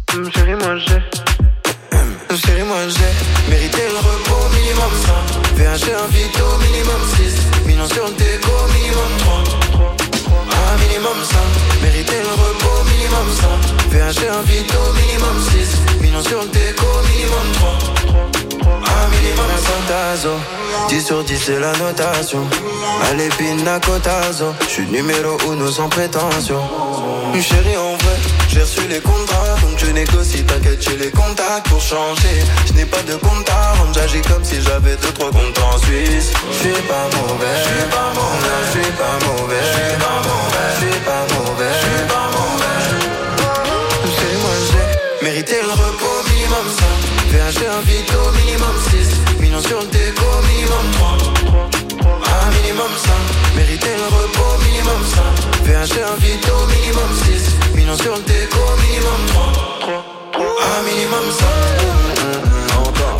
Chérie, moi j'ai mérité le repos, minimum 5. VH invite au minimum 6. Millions sur le déco, minimum 3. Ah, minimum 5. Mérité le repos, minimum 5. VH invite au minimum 6. Millions sur le déco, minimum 3. Ah, minimum 5. Tazo, 10 sur 10 c'est la notation. Allez, pina cotazo. J'suis numéro 1 sans prétention. Chérie, en vrai, j'ai reçu les contrats, donc je négocie, t'inquiète, j'ai les contacts pour changer. Je n'ai pas de compte à rendre, j'agis comme si j'avais 2-3 comptes en Suisse. Je suis pas mauvais, je suis pas mauvais, je suis pas mauvais, je suis pas mauvais, je suis pas mauvais, je suis pas mauvais. Chérie, moi j'ai mérité le repos, minimum 5. VH invite au minimum 6. Millions sur le déco, minimum 3. Ah, minimum 5. Mérité le repos, minimum 5. VH invite au minimum 6. Millions sur le déco, minimum 3. Ah, minimum 5. Encore.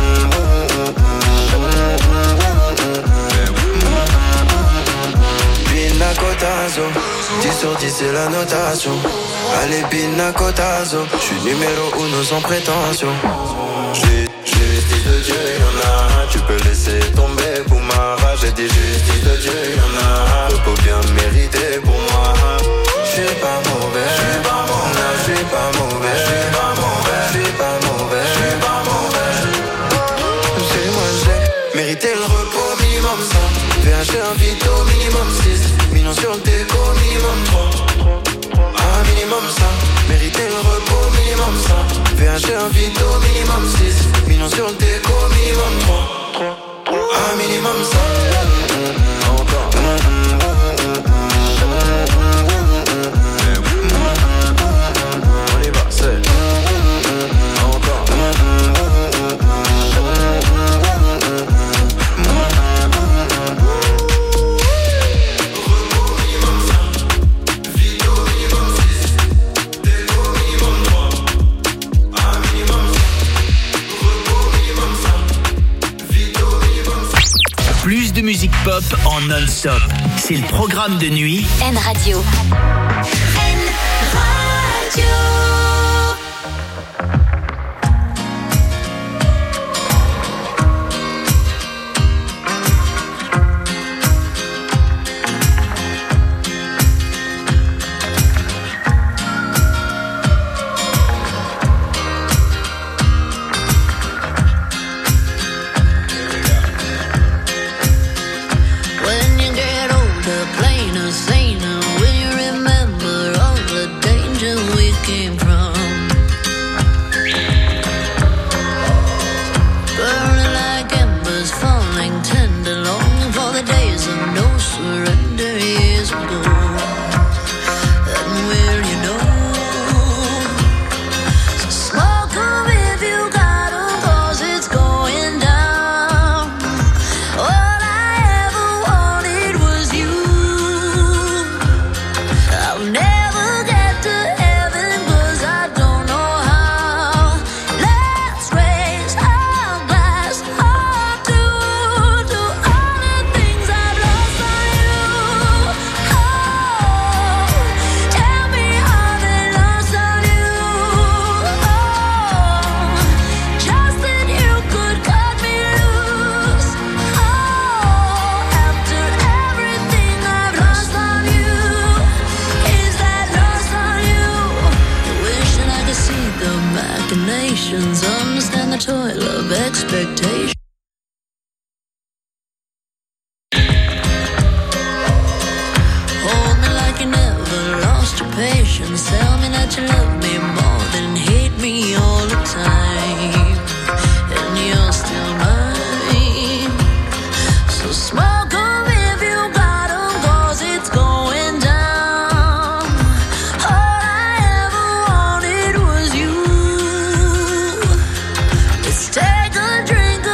Pina cotazo, 10 sur 10 c'est la notation. Allez, pina cotazo. J'suis numéro 1 sans prétention. J'ai justice de Dieu, y'en a. Tu peux laisser tomber pour ma rage. J'ai dit justice de Dieu, y'en a. Repos bien mérité pour moi. J'suis pas mauvais, j'suis pas mauvais, j'suis pas mauvais, j'suis pas mauvais, j'suis pas mauvais, j'suis pas mauvais. Chérie, moi j'ai mérité le repos, minimum 5. VH invite au minimum 6. Millions sur le déco, minimum 3. Ah, minimum 5. Mérité le repos, minimum 5. VH invite au minimum 6. Millions sur le déco, minimum 3. Ah, minimum 5. Encore. On y va, c'est encore. Repos minimum 5. Vito minimum 6. Déco minimum 3. Ah, minimum 5. Repos minimum 5. Vito minimum 5. Plus de musique pop en non-stop. C'est le programme de nuit N Radio. N Radio. When you get older, plainer, saner, will you remember all the danger we came from? Burning like embers, falling tender, longing for the days of no surrender years ago. And will you know? So smoke 'em if you got 'em, 'cause it's going down. All I ever wanted was you. I'll never get to heaven 'cause I don't know how. Let's raise our glass up to all the things I've lost on you. Oh, tell me how they lost on you. Oh, just that you could cut me loose. Oh, after everything I've lost on you, is that lost on you? Wishing I could see the machinations, understand the toil of expectation. Hold me like you never lost your patience. Tell me that you love me more than hate me all the time. And you're still mine. So smoke 'em if you got 'em, 'cause it's going down. All I ever wanted was you. Let's take a drink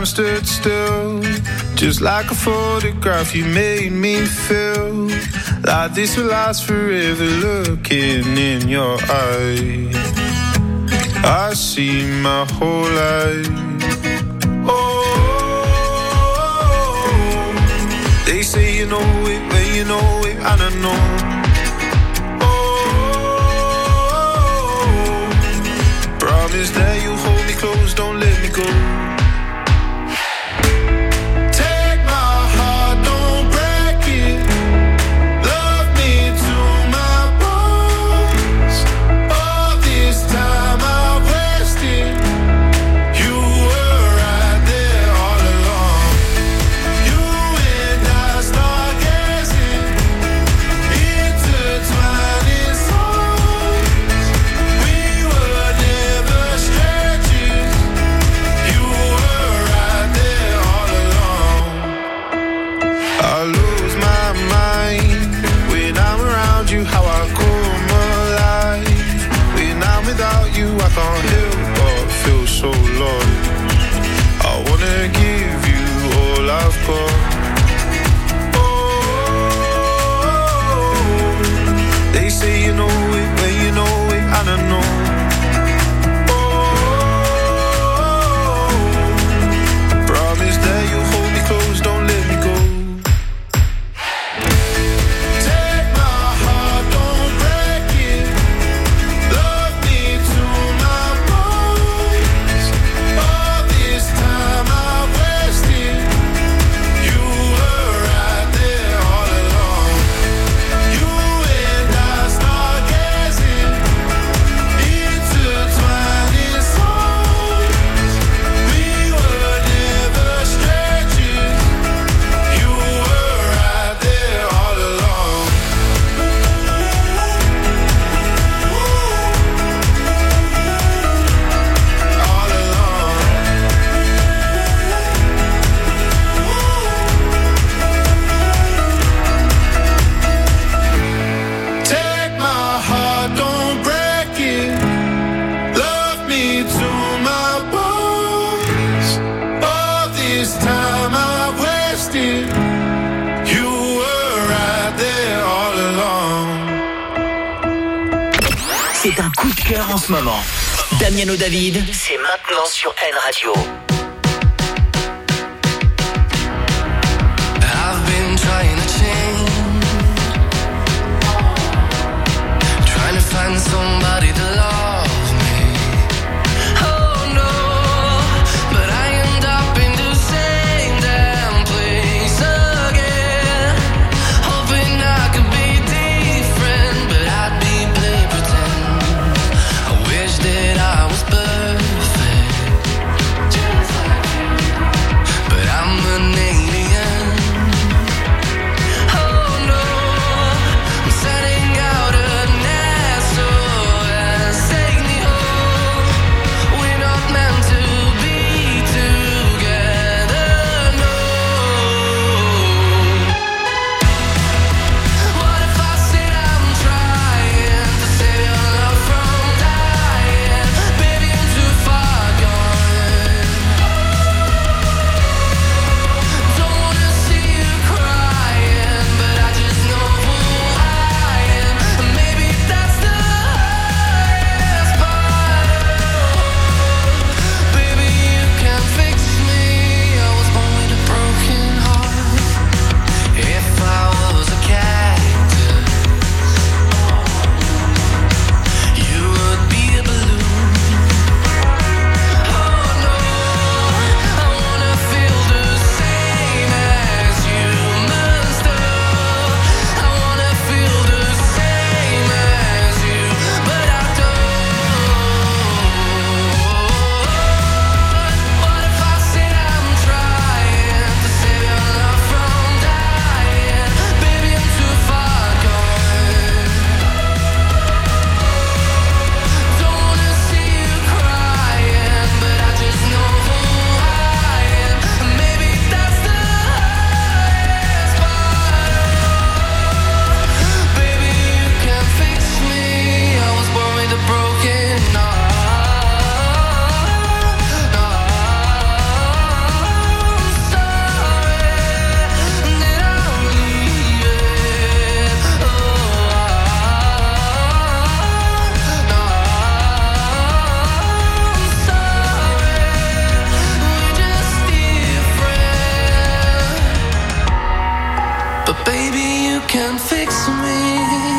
stood still, just like a photograph. You made me feel like this will last forever. Looking in your eyes, I see my whole life. Oh, they say you know it when you know it, and I know. Oh, promise that you hold me close, don't let me go. En ce moment, Damiano David, c'est maintenant sur N Radio. I've been trying to change, trying to find somebody to love me. Oh no, but I end up in the same damn place again, hoping I could be different, but I'd be play pretend. That I was perfect. fix me.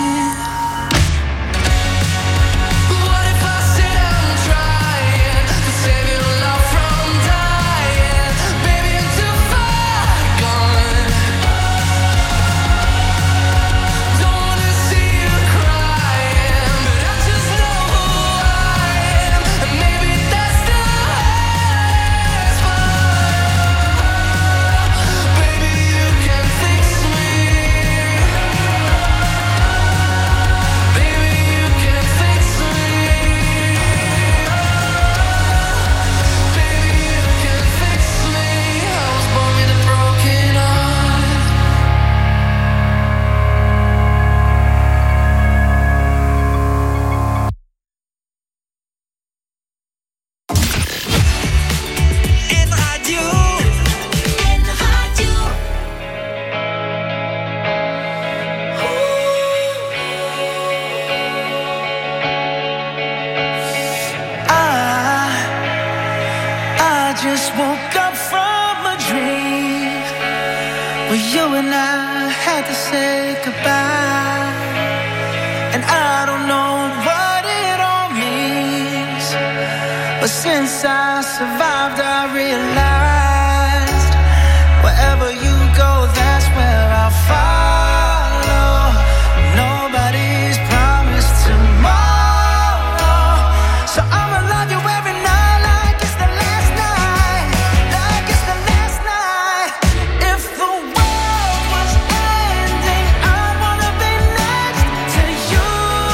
Since I survived, I realized wherever you go, that's where I'll follow. Nobody's promised tomorrow, so I'ma love you every night like it's the last night, like it's the last night. If the world was ending, I'd wanna be next to you.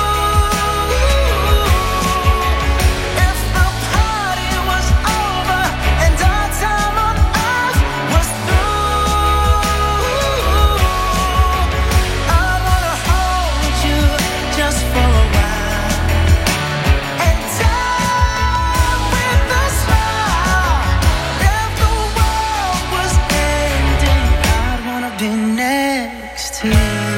If the party was over and our time on earth was through, I wanna hold you just for a while and die with a smile. If the world was ending, I'd wanna be next to you.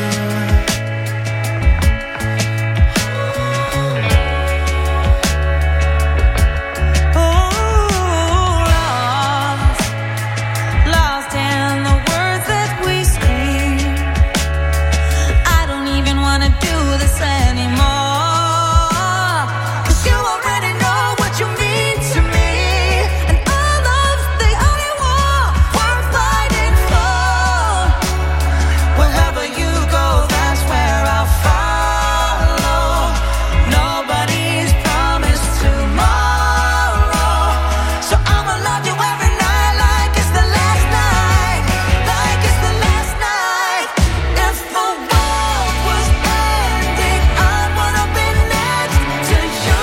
Lost in the words that we scream. I don't even wanna do this anymore, 'cause you already know what you mean to me, and all of the only war worth fighting for. Wherever you go, that's where I'll follow. Nobody's promised tomorrow, so I'ma love you every night like it's the last night, like it's the last night. If the world was ending, I'd wanna be next to you.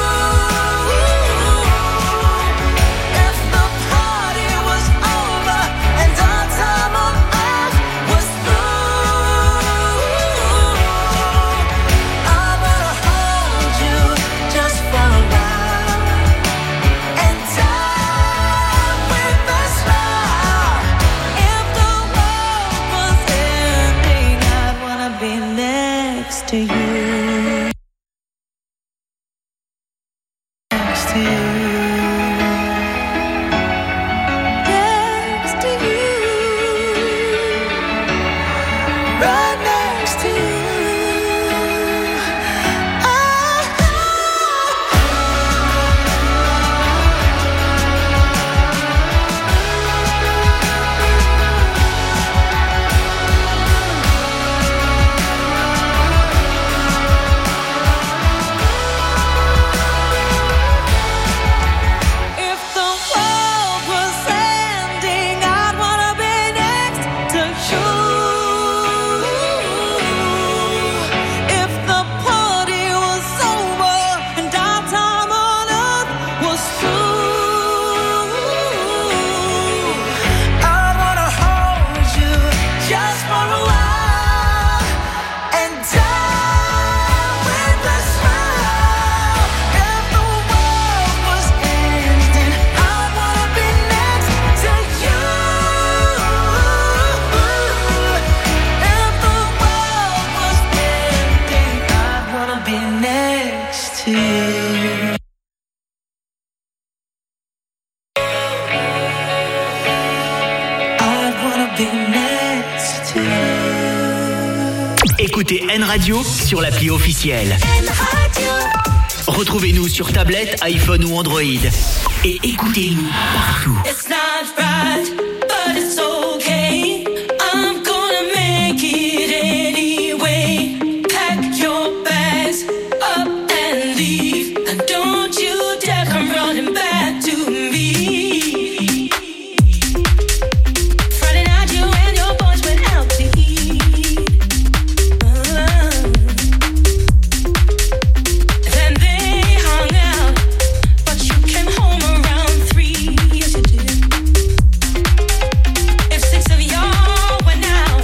If the party was over and our time on earth was through, I wanna hold you just for a while and die with a smile. If the world was ending, I'd wanna be next to you. Next to you. Next to you. Right next to you. Écoutez N Radio sur l'appli officielle. N Radio. Retrouvez-nous sur tablette, iPhone ou Android. Et écoutez-nous partout. It's not right, but it's okay. I'm gonna make it anyway. Pack your bags up and leave. And don't you dare come running back to me. Friday night you and your boys went out to eat. Then they hung out, but you came home around 3. Yes, you did. If 6 of y'all went out,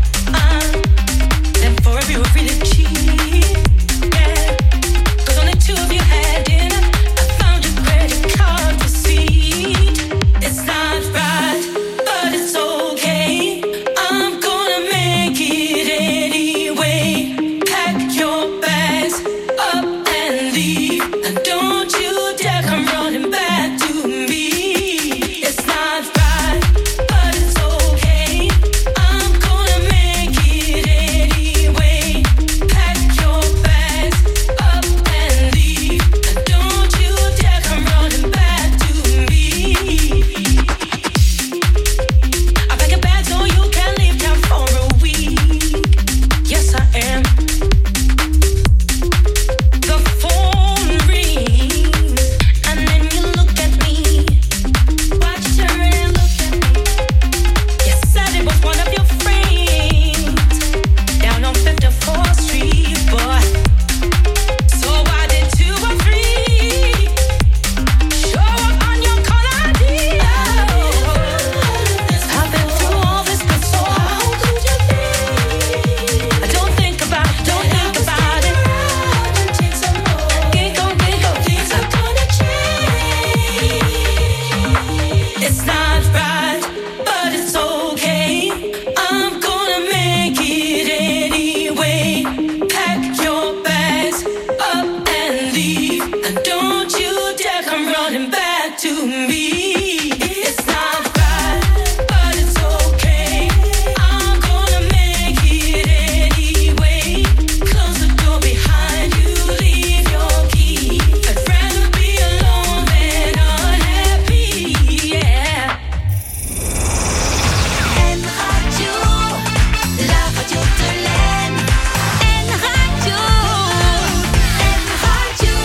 then 4 of you were really cheap. Yeah, 'cause only 2 of you had dinner. I found your credit card receipt. It's not right, but it's okay. I'm gonna make it anyway. Pack your bags up and leave. And don't you dare come running back to me. It's not right, but it's okay. I'm gonna make it anyway. Pack your bags up and leave. And don't you dare come running back to me. I pack a bag so you can leave town for a week. Yes, I am. The phone rings, and then you look at me. Why'd you turn and look at me? You said it was one of your friends down on 54th Street, boy. So why did 2 or 3 show up on your call ID? I've been through all this before. How could you be? Don't think about it. Don't think about it. Think on things are gonna change. It's not right, but it's okay. I'm gonna make it anyway. Pack your bags up and leave. And don't you dare come running back to me. It's not right, but it's okay. I'm gonna make it anyway. Close the door behind you, leave your key. I'd rather be alone than unhappy, yeah. N Radio, la radio de l'Aisne. N Radio, N Radio.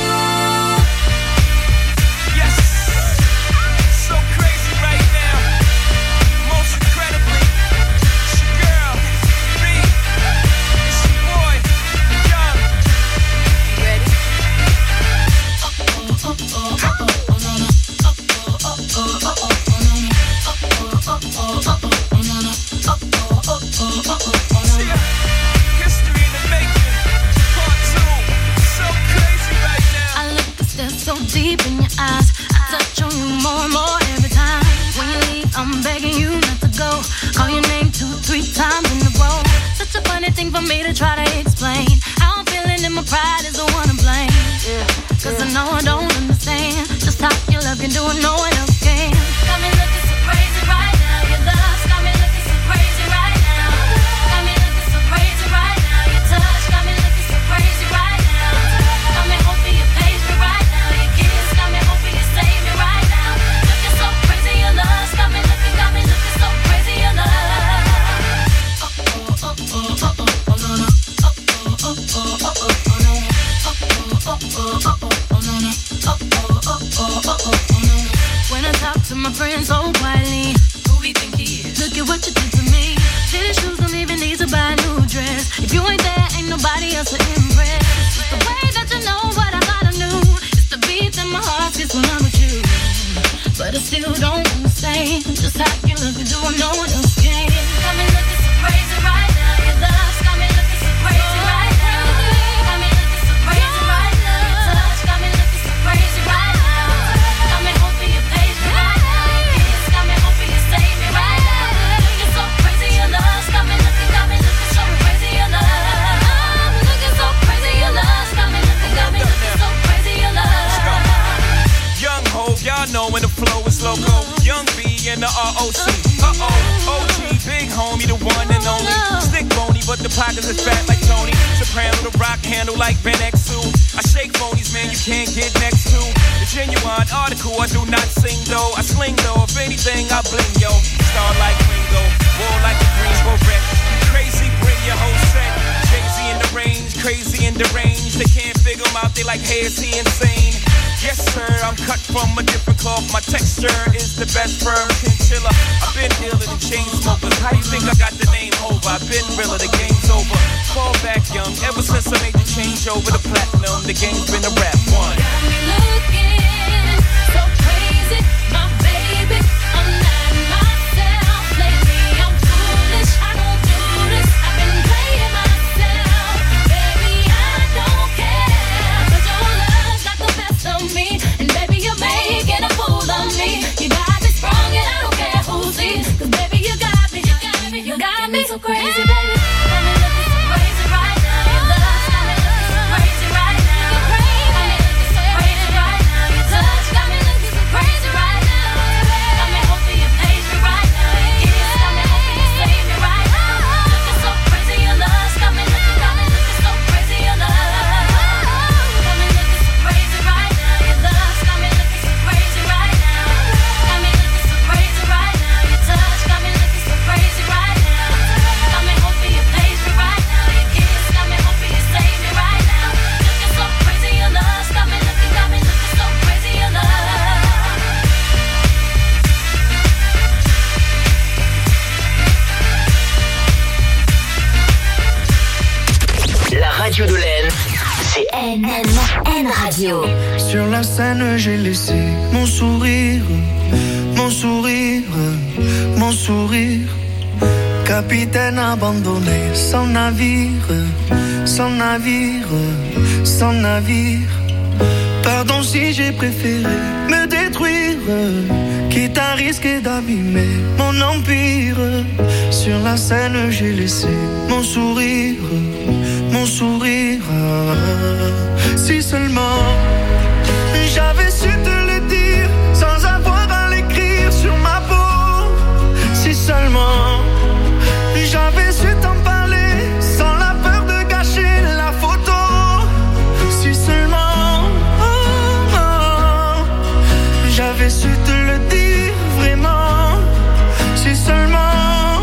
Yes, so crazy right now. Most incredibly, it's your girl, me. It's your boy, Young. Ready? History in the making, part 2. So crazy right now. I look a step so deep in your eyes. I touch on you more and more every time. When you leave, I'm begging you not to go. Call your name 2, 3 times in a row. Such a funny thing for me to try to explain. How I'm feeling and my pride is the one to blame. Cause I know I don't understand just how your love can do it, no one else can. Got me looking so crazy right now. Your love's got me looking so crazy right now. Got me looking so crazy right now. Your touch got me looking so crazy right now. Got me hoping you page me right now. Your kiss got me hoping you save me right now. Looking so crazy, your love's got me looking so crazy, your love. When I talk to my friends so quietly, who we think he is? Look at what you did to me. Fitted shoes don't even need to buy a new dress. If you ain't there, ain't nobody else to impress. It's the way that you know what I thought I knew. It's the beat that my heart gets when I'm with you. But I still don't understand just how you look and do what no one else can. Got me looking so crazy right now. Your love's got me looking so crazy right now. Got me looking so crazy right now. Your touch got me looking so crazy right now. Got me hoping you page me right now. Your kiss got me hoping you save me right now. Looking so crazy, your love's got me looking so crazy, your love. I'm looking so crazy, your love's got me looking so crazy, your love. Young Hov, y'all know when the flow is loco. Young B and the ROC. OG, big homie, the one and only. Stick bony, but the pockets is fat like Tony. Soprano, the rock handle like Ben X2. I shake phonies, man, you can't get next to. The genuine article, I do not sing though. I sling though, if anything, I bling yo. Star like Ringo, war like a Greensboro wreck. Crazy, bring your whole set. Jay-Z in the range, crazy in the range. They can't figure him out, they like, hey, is he insane? Yes, sir, I'm cut from a different cloth. My texture is the best firm chinchilla. I've been dealing in chain smokers. How you think I got the name over? I've been realer, the game's over. Fall back young, ever since I made the change over the platinum. The game's been a rap one. Got me looking so crazy, my baby. I'm not myself lately. I'm foolish. I don't do this. I've been playing myself, baby. I don't care, but your love's got the best of me, and baby you're making a fool of me. You got me sprung, and I don't care who sees, 'cause baby you got me, you got me so crazy, baby. Got me looking so crazy right now. Your love's got me looking so crazy right now. You're crazy. Got me looking so crazy right now. Your touch got me looking so crazy right now. Got me hoping you page me right now. Your kiss got me hoping you save me right now. Looking so crazy, your love's got me looking so crazy, your love. Got me looking so crazy right now. Your love's got me looking so crazy right now. Got me looking so crazy right now. Your touch got me looking so crazy right now. Got me hoping you page me right now. Your kiss got me hoping you save me right now. Looking so crazy, your love's got me looking so crazy, your love. La radio de l'Aisne, c'est N Radio. Sur la scène, j'ai laissé mon sourire, mon sourire, mon sourire. Capitaine abandonné, sans navire, sans navire, sans navire. Pardon si j'ai préféré me détruire, quitte à risquer d'abîmer mon empire. Sur la scène, j'ai laissé mon sourire, mon sourire. Si seulement j'avais su te le dire sans avoir à l'écrire sur ma peau. Si seulement j'avais su t'en parler sans la peur de gâcher la photo. Si seulement j'avais su te le dire vraiment. Si seulement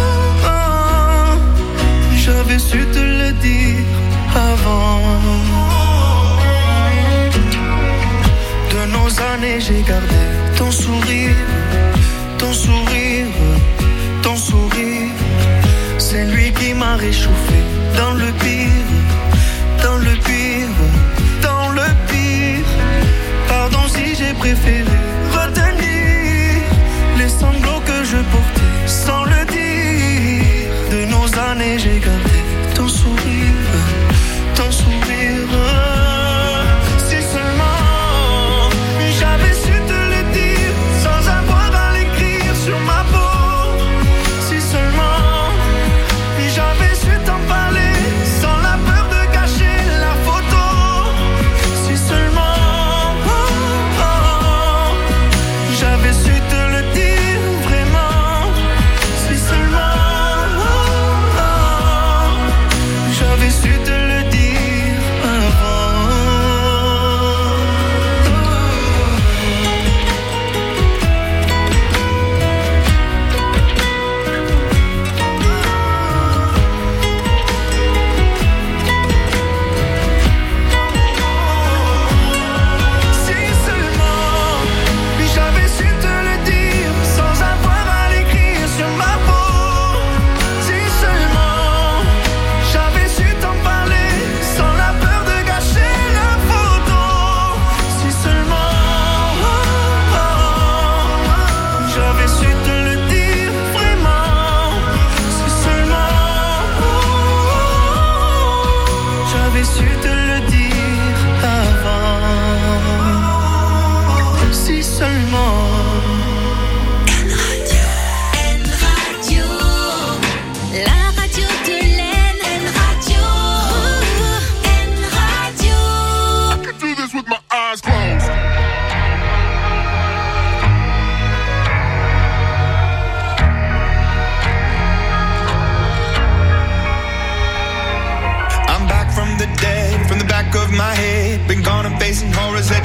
j'avais su te le dire avant. De nos années j'ai gardé ton sourire, ton sourire, ton sourire. C'est lui qui m'a réchauffé dans le pire, dans le pire, dans le pire. Pardon si j'ai préféré retenir les sanglots que je portais sans le dire. De nos années j'ai gardé ton sourire, ton sourire. Si seulement j'avais su te le dire sans avoir à l'écrire sur ma peau. Si seulement j'avais su t'en parler sans la peur de gâcher la photo.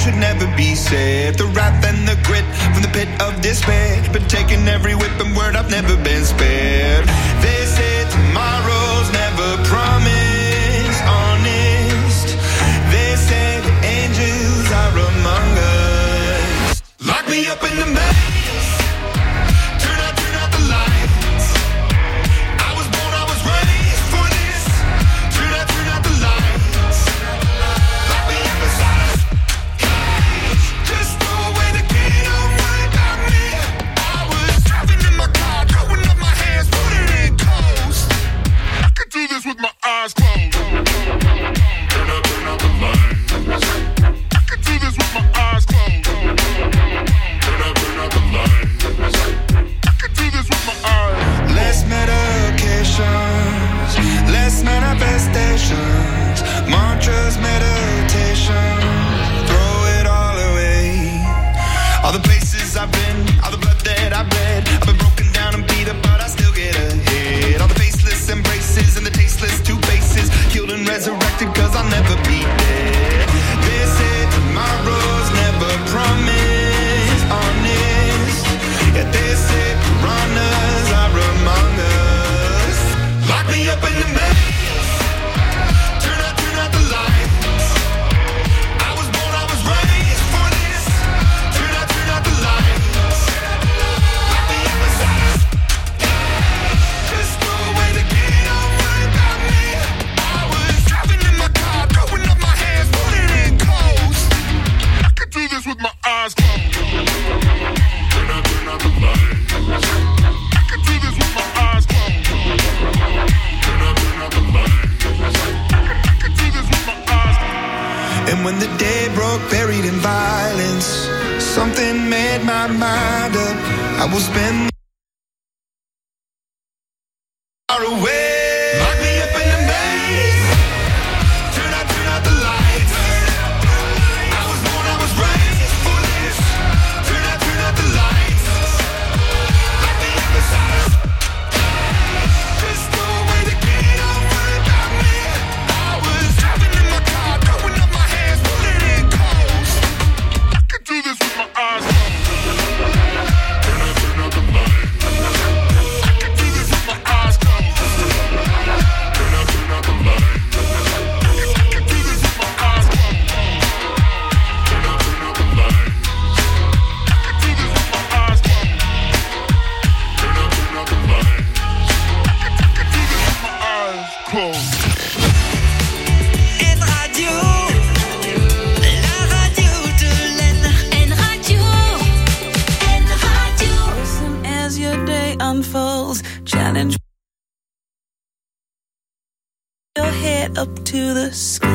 should never be said. The wrath and the grit from the pit of despair, been taking every whip and word, I've never been spared. They say tomorrow's never promised, honest. They say the angels are among us. Lock me up in the maze, turn out the lights. I was born, I was raised for this. Turn out the lights. Lock me up inside a cage. Just throw away the key, don't worry about me. I was driving in my car, throwing up my hands, putting it in coast. I could do this with my eyes closed. Turn out the lights. I could do this with my eyes closed. Turn out the lights. I could do this with my eyes. Less medications, less manifestations, mantras, meditation. Throw it all away. All the places I've been, all the blood that I've bled. I've been broken down and beat up, but I still get ahead. All the faceless embraces and the tasteless two faces, killed and resurrected, cause I'll never be dead. They say tomorrow's never promised, honest. Yeah, they say piranhas are among us. Lock me up in the maze, turn out the lights. I was born, I was raised for this. Turn out the lights. Lock me up inside a cage. Just throw away the key, don't worry about me. I was driving in my car, throwing up my hands, putting it in coast. I could do this with my eyes closed. Turn out the lights. I could do this with my eyes closed. Turn out the lights. I could do this with my eyes closed. And when the day broke, buried in violence, something made my mind up. I will spend far away. Lock me up in the maze. Turn out the lights. I was born, I was raised for this. Turn out the lights. Lock me up inside a cage. Just throw away the key, don't worry about me. I was driving in my car, throwing up my hands, putting it in coast. I could do this with my eyes closed. Turn out the lights. I could do this with my eyes closed. Turn out the lights. I could do this with my eyes closed. Turn out the lights. I could do this with my eyes closed. Turn out the lights. I could do this with my eyes closed. En radio, la radio de Lenne. En radio. Listen as your day unfolds. Challenge your head up to the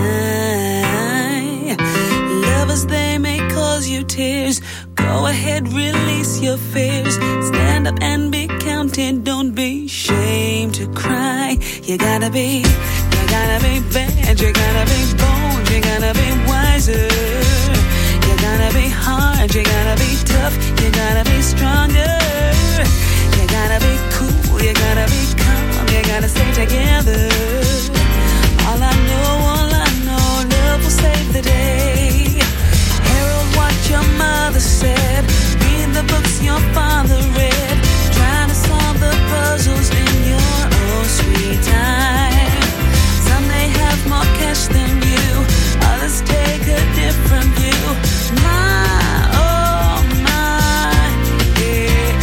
sky. Lovers, they may cause you tears. Go ahead, release your fears. Stand up and be counted. Don't be ashamed to cry. You gotta be bad. You gotta be bold. You gotta be wiser. You gotta be hard. You gotta be tough. You gotta be stronger. You gotta be cool. You gotta be calm. You gotta stay together. All I know, love will save the day. Harold, what your mother said. Read the books your father read. Trying to solve the puzzles in your own sweet time. Some may have more cash than you. Others take a different view. My, oh my, yeah.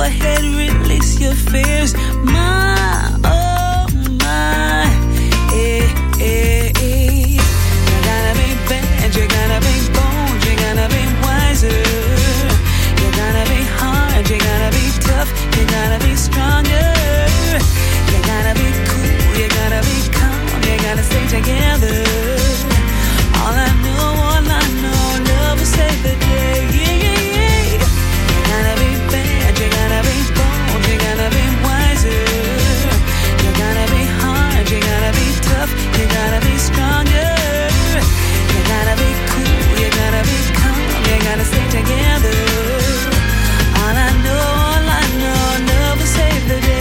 ahead, release your fears. My, oh my, You're gonna be bad, you're gonna be bold, you're gonna be wiser. You're gonna be hard, you're gonna be tough, you're gonna be stronger. You're gonna be cool, you're gonna be calm, you're gonna stay together. All I know, love will save the day. You're gonna be bad, you're gonna be bold, you're gonna be wiser. You're gonna be hard, you're gonna be tough, you're gonna be stronger. You're gonna be cool, you're gonna be calm, you're gonna stay together. All I know, love will save the day.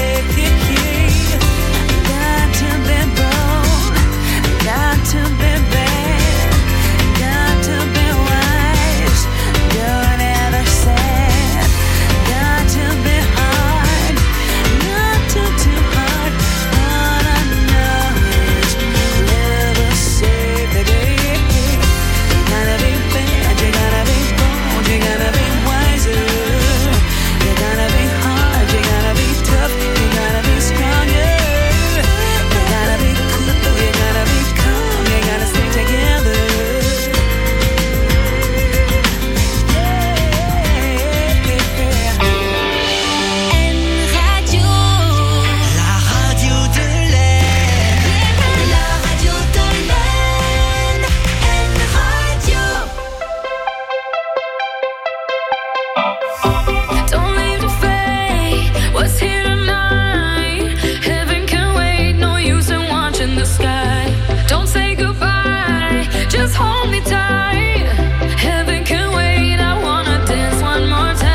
Got to be bold, got to be bad, got to be wise, don't ever sad. Got to be hard, not too hard. All I know is love will save the day. You gotta be bad, you gotta be bold, you gotta be wiser. You gotta be hard, you gotta be tough, you gotta be stronger. You gotta be cool, you gotta be calm, you gotta stay together. Radio, La radio de l'air. la radio de l'Aisne, Radio. Don't leave the fate, what's here tonight? Heaven can wait, no use in watching the sky. Don't say goodbye, just hold me tight. Heaven can wait, I wanna dance one more time.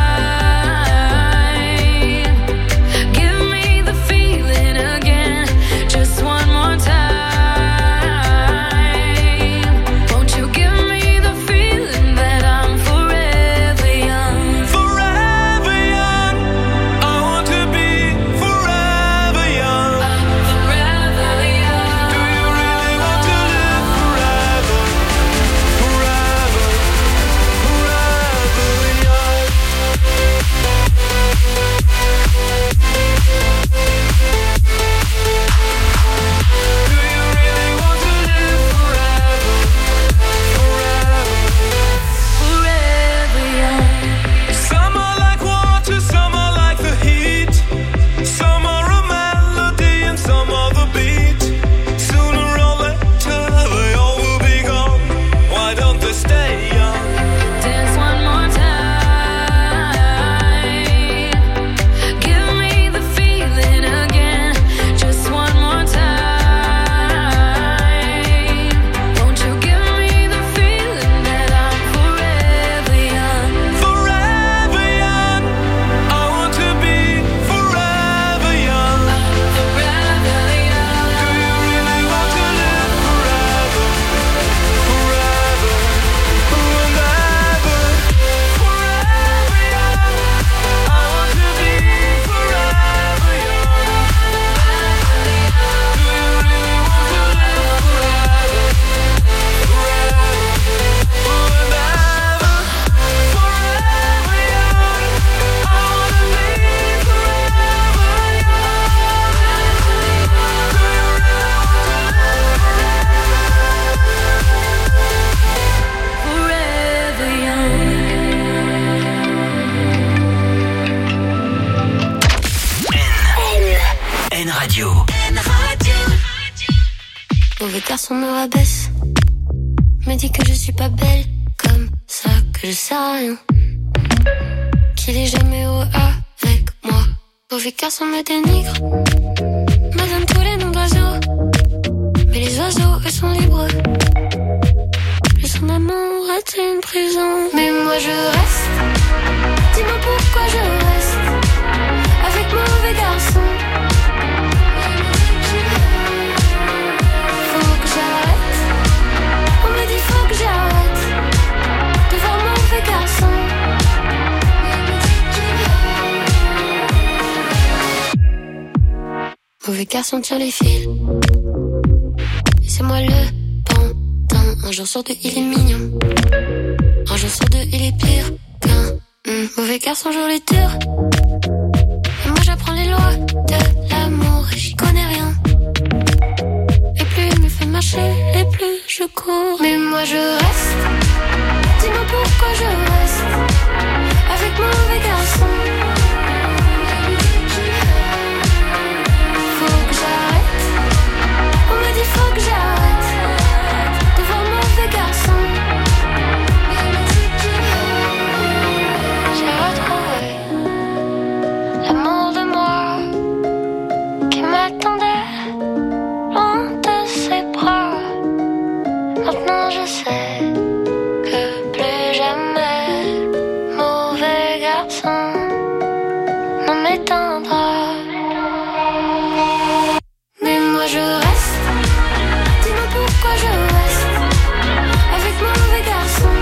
Give me the feeling again, just one more time. Won't you give me the feeling that I'm forever young? Forever young, I want to be forever young. Forever young. Do you really want to live forever? Forever, forever young. Do you really want to live forever? Forever. Forever young. Some are like water, some are like the heat. Some are a melody and some are the beat. Sooner or later they all will be gone. Why don't they stay young? Dance one more time. Give me the feeling again, just one more time. Won't you give me the feeling that I'm forever young? Forever young, I want to be forever young. Forever young. Do you really want to live forever? Forever, and ever. Forever young, I want to be forever young. Do you really want to live forever? Forever, and ever. Forever young, I want to be forever young. N Radio. Mauvais garçon me rabaisse, me dit que je suis pas belle, comme ça que je sais rien, qu'il est jamais heureux avec moi. Mauvais garçon me dénigre, me donne tous les noms d'oiseaux, mais les oiseaux eux sont libres. Plus son amour est une prison, mais moi je reste. Dis-moi pourquoi je reste avec mauvais garçon. Faut que j'arrête. On me dit faut que j'arrête de voir mauvais garçon. Mauvais garçon tire les fils. Et c'est moi le pantin. Un jour sur deux il est mignon, un jour sur deux il est pire qu'un mauvais garçon joue les tours. marcher et plus je cours. Mais moi je reste. Dis-moi pourquoi je reste avec mon mauvais garçon. Faut que j'arrête. On me dit faut que j'arrête de voir mon mauvais garçon. J'ai retrouvé l'amour de moi qui m'attendait loin de ses bras. Maintenant je sais que plus jamais mauvais garçon ne m'éteindra. Mais moi je reste. Dis-moi pourquoi je reste avec mon mauvais garçon.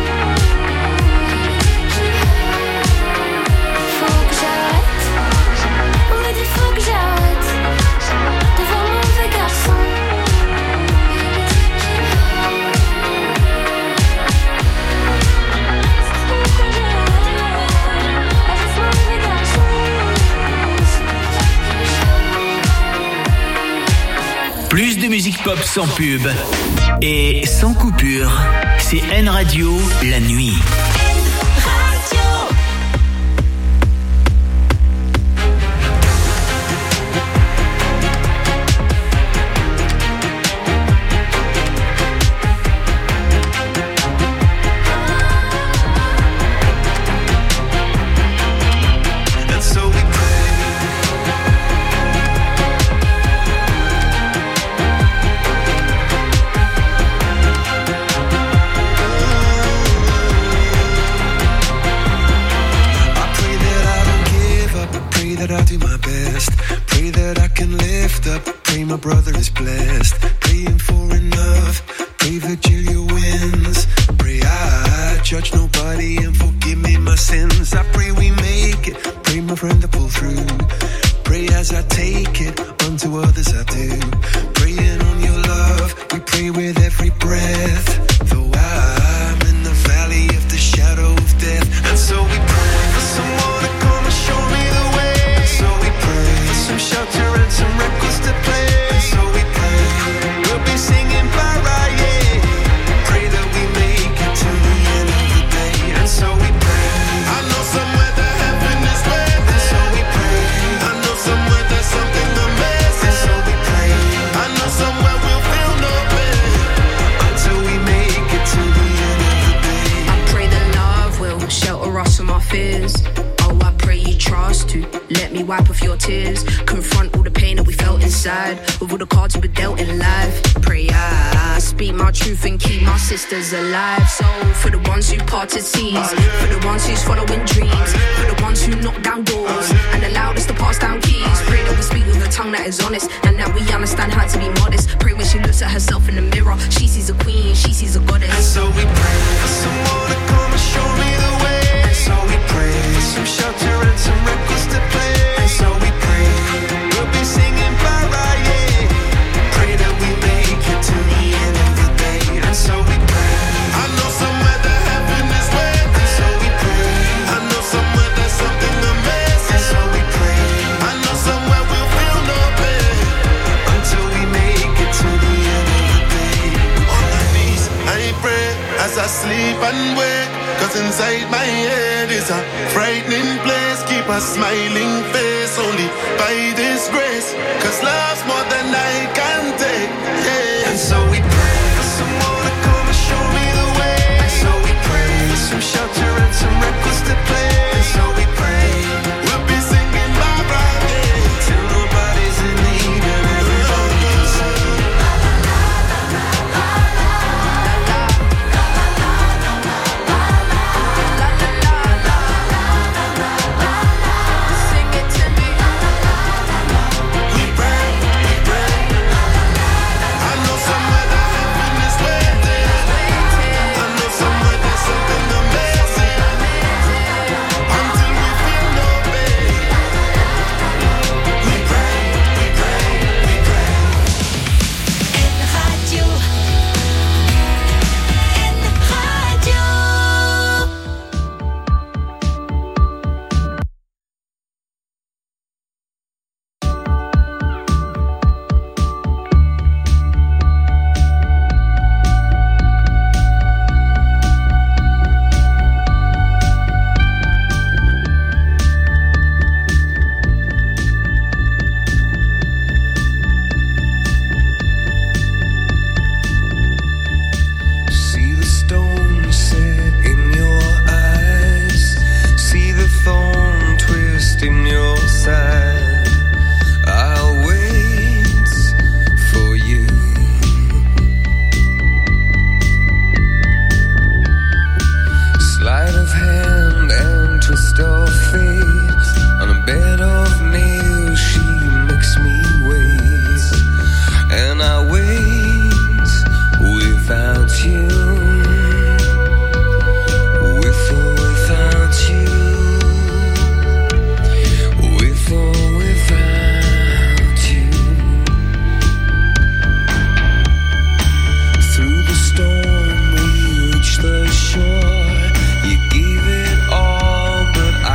Faut que j'arrête. On me dit faut que j'arrête de voir mon mauvais garçon. Plus de musique pop sans pub et sans coupure, c'est N Radio la nuit. I'll do my best. Pray that I can lift up. Pray my brother is blessed. Praying for enough. Pray Virgilia wins. Pray I judge nobody and forgive me my sins. I pray we make it. Pray my friend to pull through. Pray as I take it. Unto others I do. Praying on your love. We pray with every breath. Though I'm in the valley of the shadow of death. And so we pray for someone to come and show me the way. So we pray for some shelter and some records to play. And so we pray we'll be singing Mariah. Pray that we make it to the end of the day. And so we pray. I know somewhere that heaven is waiting. And so we pray. I know somewhere there's something amazing. And so we pray. I know somewhere we'll feel no pain until we make it to the end of the day. I pray that love will shelter us from our fears. I pray you trust to let me wipe off your tears. Confront all the pain that we felt inside with all the cards we were dealt in life. Pray I speak my truth and keep my sisters alive. So for the ones who parted seas, for the ones who's following dreams, for the ones who knock down doors and allowed us to pass down keys. Pray that we speak with a tongue that is honest and that we understand how to be modest. Pray when she looks at herself in the mirror, she sees a queen, she sees a goddess. And so we pray for someone to come and show me the way. And so we pray for some shelter and some records to play. And so we pray we'll be singing Mariah. Pray that we make it to the end of the day. And so we pray. I know somewhere that heaven is waiting. And so we pray. I know somewhere there's something amazing. And so we pray. I know somewhere we'll feel no pain until we make it to the end of the day. On my knees I pray as I sleep and wake. Cause inside my head is a frightening place. Keep a smiling face only by this grace. Cause love's more than I can take, yeah. And so we pray for someone to come and show me the way. And so we pray for some shelter and some records to play. And so we pray we'll be singing Mariah till nobody's in need and everybody can sing. I know somewhere that crystal fate. On a bed of nails, she makes me wait. And I wait without you. With or without you. With or without you. Through the storm we reached the shore. You gave it all, but I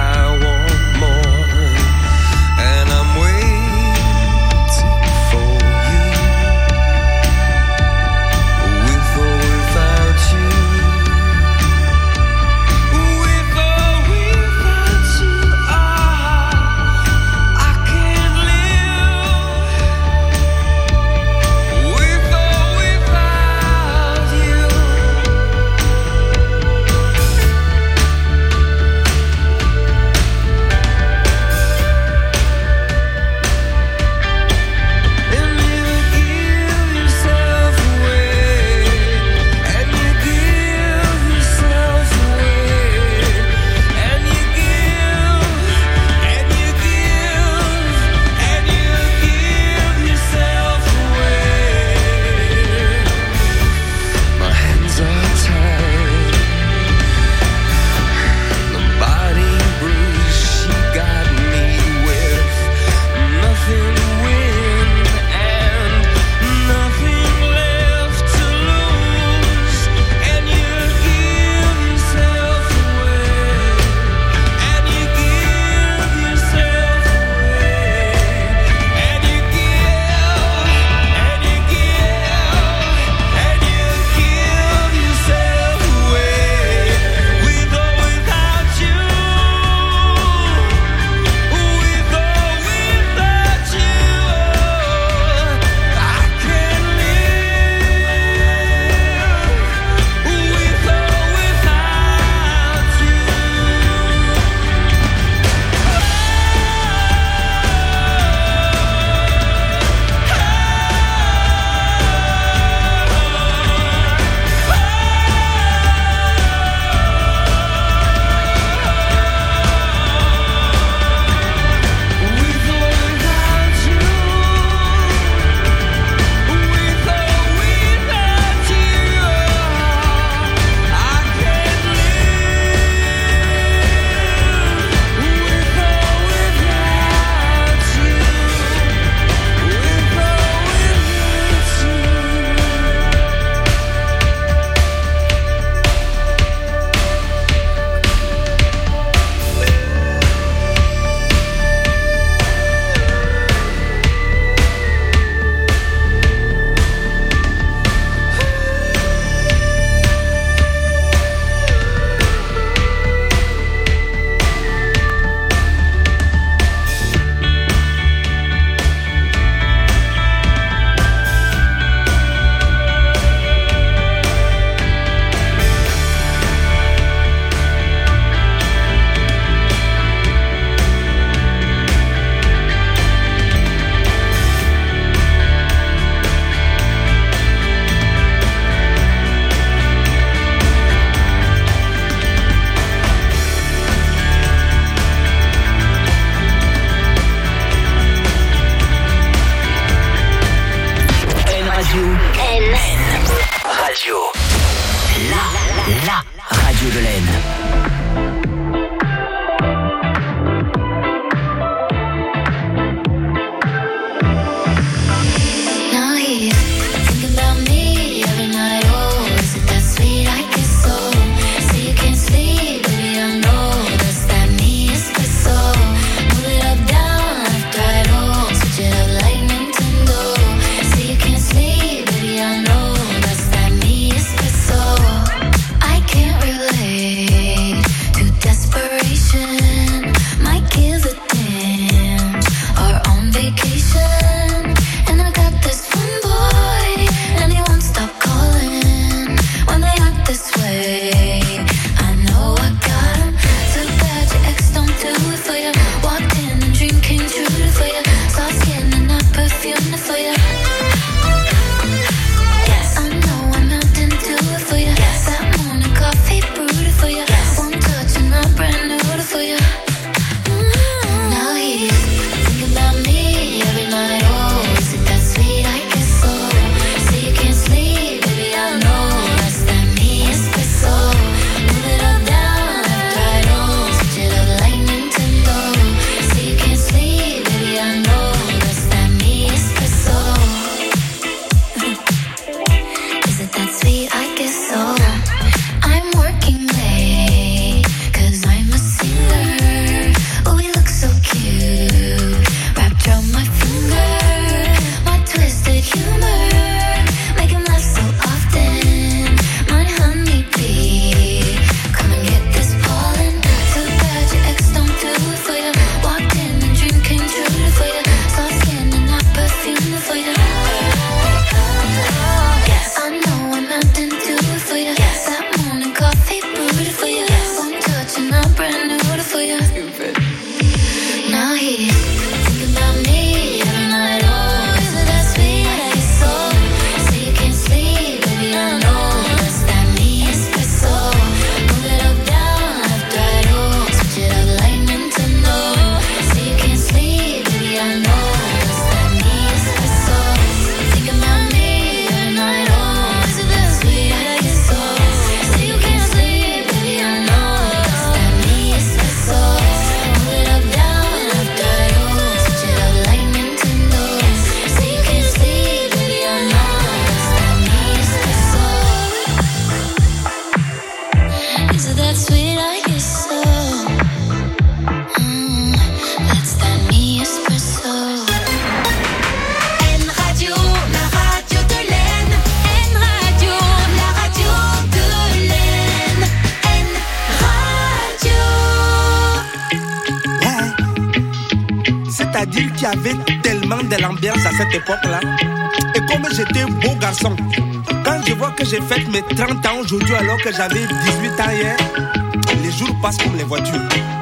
C'est-à-dire qu'il y avait tellement de l'ambiance à cette époque-là. Et comme j'étais beau garçon, quand je vois que j'ai fait mes 30 ans aujourd'hui alors que j'avais 18 ans hier, les jours passent comme les voitures.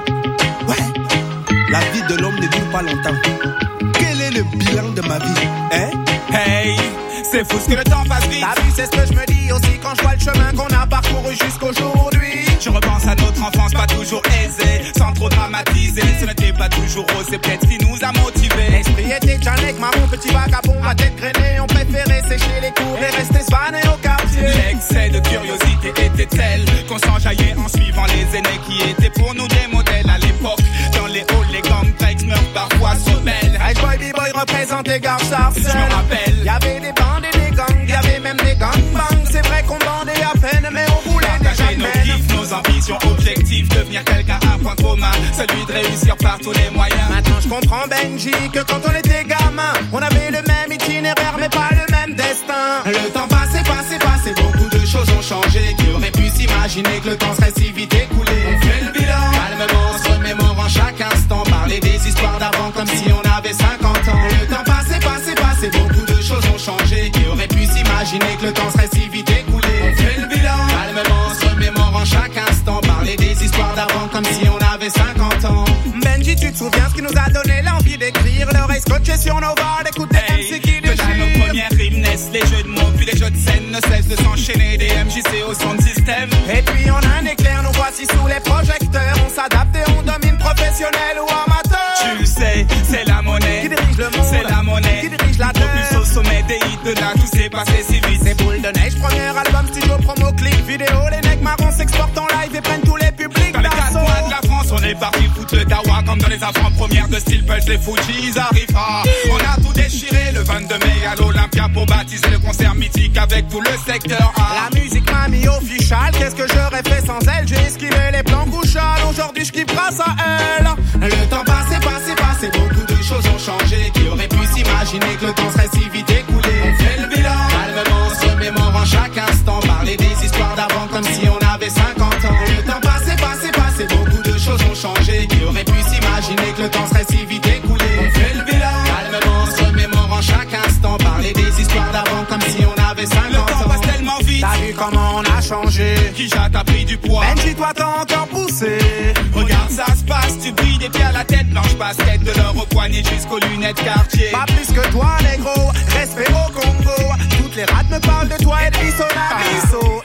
Ouais, la vie de l'homme ne dure pas longtemps. Quel est le bilan de ma vie, hein? Hey, c'est fou ce que le temps passe vite. T'as vu, c'est ce que je me dis aussi quand je vois le chemin qu'on a parcouru jusqu'aujourd'hui. Je repense à notre enfance pas toujours aisée, sans trop dramatiser. Ce n'était pas toujours rose, c'est peut-être ce qui nous a motivés. L'esprit était Janek, maman, petit vagabond, à tête grainée. On préférait sécher les cours et rester svané au quartier. L'excès de curiosité était tel qu'on s'enjaillait en suivant les aînés qui étaient pour nous des modèles à l'époque. Dans les halls, les gang breaks meurent parfois se rebelles. Hey boy, b-boy représente les gars sarcelles. Je me rappelle, y'avait des bandes et des gangs, y'avait même des gangbangs. C'est vrai qu'on bandait à peine, mais on voulait déjà nos kiffs, nos ambitions, objectifs, devenir quelqu'un, un point commun, celui de réussir par tous les moyens. Maintenant je comprends Benji que quand on était gamin, on avait le même itinéraire mais pas le même destin. Le temps passé, beaucoup de choses ont changé. Qui aurait pu s'imaginer que le temps serait si vite écoulé? On fait le bilan, calmement, on se remémorant chaque instant. Parler des histoires d'avant comme si on avait 50 ans. Le temps passé, beaucoup de choses ont changé. Qui aurait pu s'imaginer que le temps serait si vite écoulé? On fait le bilan, calmement, on se remémorant chaque instant. Parler des histoires d'avant comme si on avait 50 ans. Benji, tu te souviens ce qui nous a donné l'envie d'écrire? L'oreille scotchée sur nos barres, d'écouter MC qui déchire. Dans nos premières rimes naissent les jeux de mots, puis les jeux de scène ne cessent de s'enchaîner. Des MJC au son de système. Et puis on a un éclair, nous voici sous les projecteurs. On s'adapte et on domine, professionnel ou amateur. Tu le sais, c'est la monnaie qui dirige le monde, c'est la monnaie qui dirige la terre. Plus au sommet des hits, de là tout s'est passé si vite. C'est Boule de Neige, premier album, studio, promo, clip, vidéo. Les necks marrons s'exportent en live et prennent tous les publics. Dans les 4 coins de la France, on est parti foutre le dawa. Comme dans les avant-premières de Steel Pulse, les Fujis arrivent. On a tout déchiré le 22 mai à l'Olympia pour baptiser le concert mythique avec tout le secteur A. La musique m'a mis official, qu'est-ce que j'aurais fait sans elle? J'ai esquivé les plans couchales, aujourd'hui je kiffe grâce à elle. Le temps passé, beaucoup de choses ont changé. Qui aurait pu s'imaginer que le temps serait si vite écoulé? On fait le bilan, calmement, on se remémorant chaque instant. Parler des histoires d'avant comme si on avait 50 ans. Le temps passé, beaucoup de choses ont changé. Qui aurait pu s'imaginer que le temps serait si vite écoulé? On fait le bilan, calmement, on se remémorant chaque instant. Parler des histoires d'avant comme si on avait 50 ans. Le temps passe tellement vite. T'as vu comment on a changé? Kijat a pris du poids. Benji, toi t'as encore poussé. Regarde, ça se passe, tu brilles des pieds à la tête. Blanche basket, de l'or au poignet jusqu'aux lunettes quartier. Pas plus que toi, négro, respect au Congo. Toutes les rats me parlent de toi et de bisso la bisso.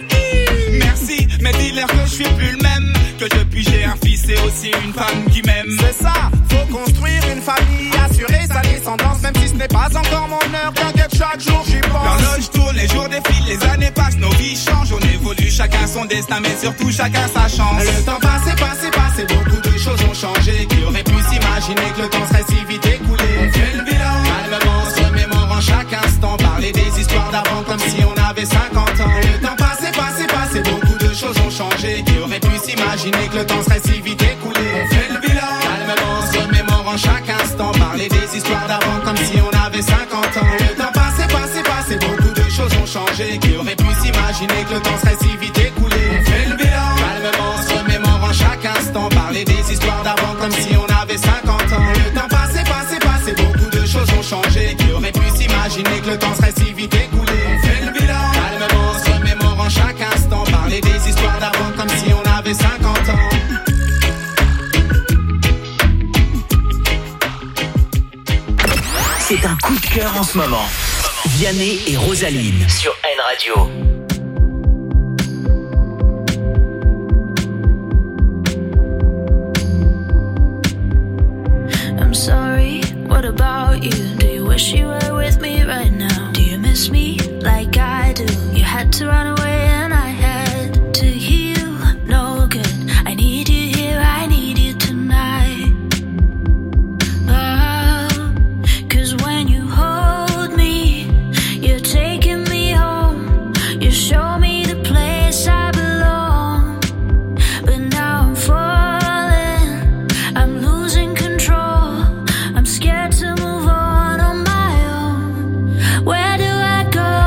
Merci, mais dis-leur que je suis plus le même. Que depuis j'ai un fils et aussi une femme qui m'aime. C'est ça, faut construire une famille, assurer sa descendance. Même si ce n'est pas encore mon heure, t'inquiète, chaque jour j'y pense. L'horloge tourne, les jours défilent, les années passent, nos vies changent. On évolue, chacun son destin, mais surtout chacun sa chance. Le temps passé, beaucoup de choses ont changé. Qui aurait pu s'imaginer que le temps serait si vite écoulé? On fait le bilan, calmement, on se remémorant chaque instant. Parler des histoires d'avant comme si on avait 50 ans. Le temps passé, beaucoup de choses ont changé. Qui aurait pu s'imaginer que le temps serait si vite écoulé? On fait le bilan, calmement, on se remémorant chaque instant. Parler des histoires d'avant comme si on avait 50 ans. Le temps passé, beaucoup de choses ont changé. Qui aurait pu s'imaginer que le temps serait si vite écoulé? On fait le bilan, calmement, on se remémorant chaque instant. Parler des histoires d'avant comme si on avait 50 ans. Le temps passé, beaucoup de choses ont changé. Qui aurait pu s'imaginer que le temps serait si vite écoulé? On fait le bilan, calmement, on se remémorant chaque instant. Parler des histoires d'avant comme si on avait 50 ans. C'est un coup de cœur en ce moment. Vianney et Rosaline sur N Radio. I'm sorry, what about you? Do you wish you were with me right now? Do you miss me like I do? You had to run away and I had to heal. No good, I need you here, I need you tonight. Oh, 'cause when you hold me, you're taking me home. You show me the place I belong. But now I'm falling, I'm losing control. I'm scared to move on my own. Where do I go?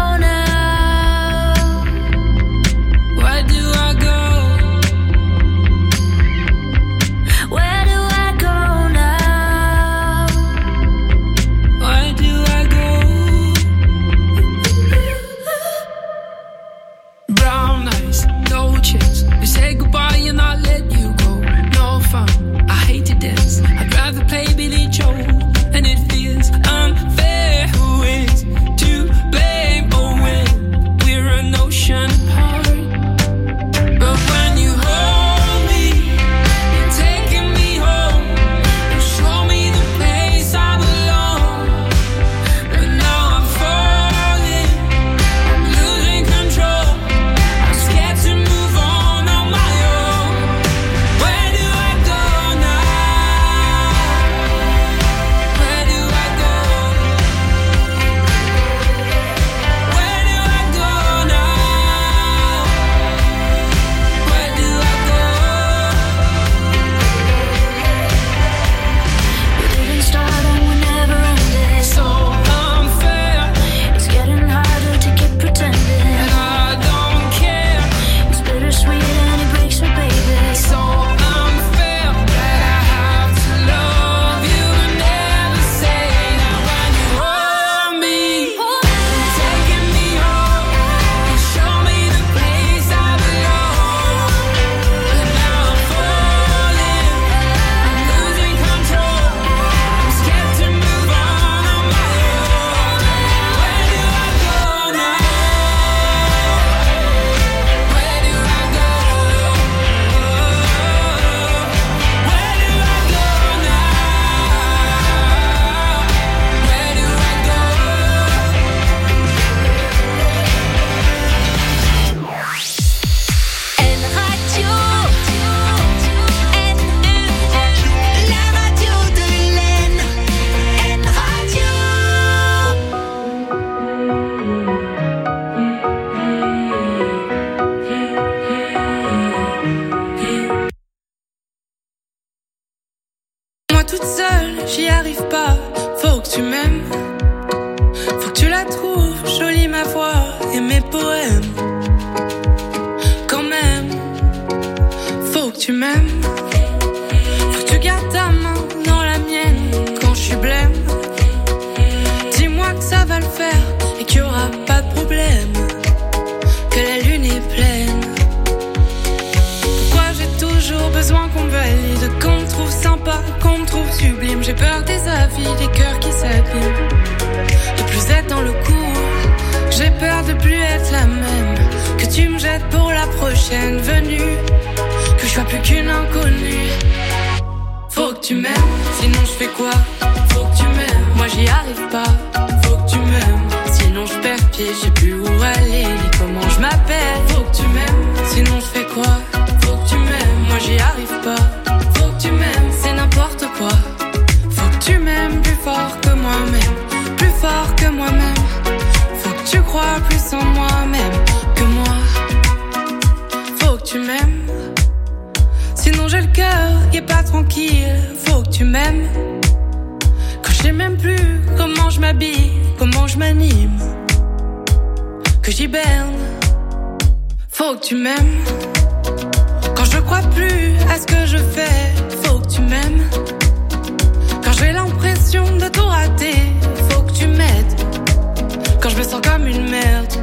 Moi toute seule, j'y arrive pas. Faut que tu m'aimes. Faut que tu la trouves jolie ma voix et mes poèmes. Quand même, faut que tu m'aimes. Faut que tu gardes ta main dans la mienne quand je suis blême. Dis-moi que ça va le faire et qu'il y aura pas de problème. Que la lune est pleine. Pourquoi j'ai toujours besoin qu'on me valide, qu'on me trouve sympa, qu'on me trouve sublime. J'ai peur des avis, des cœurs qui s'abîment. De plus être dans le coup, j'ai peur de plus être la même. Que tu me jettes pour la prochaine venue, que je sois plus qu'une inconnue. Faut que tu m'aimes, sinon je fais quoi? Faut que tu m'aimes, moi j'y arrive pas. Faut que tu m'aimes, sinon je perds pied, je sais plus où aller ni comment je m'appelle. Faut que tu m'aimes, sinon je fais quoi? Faut que tu m'aimes, moi j'y arrive pas. Faut que tu m'aimes, c'est n'importe quoi. Faut que tu m'aimes plus fort que moi-même, plus fort que moi-même. Faut que tu crois plus en moi-même que moi. Faut que tu m'aimes, sinon j'ai le cœur qui est pas tranquille. Faut que tu m'aimes. Quand je sais même plus comment je m'habille, comment je m'anime, que j'hiberne. Faut que tu m'aimes. Quand je crois plus à ce que je fais, faut que tu m'aimes. Quand j'ai l'impression de tout rater, faut que tu m'aides. Quand je me sens comme une merde,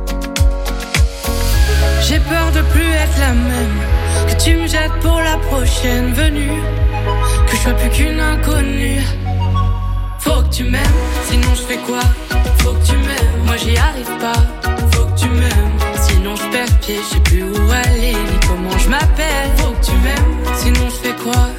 j'ai peur de plus être la même. Que tu me jettes pour la prochaine venue, que je sois plus qu'une inconnue. Faut que tu m'aimes, sinon je fais quoi? Faut que tu m'aimes, moi j'y arrive pas. Faut que tu m'aimes, sinon je perds pied, je sais plus où aller ni comment je m'appelle. Faut que tu m'aimes, sinon je fais quoi?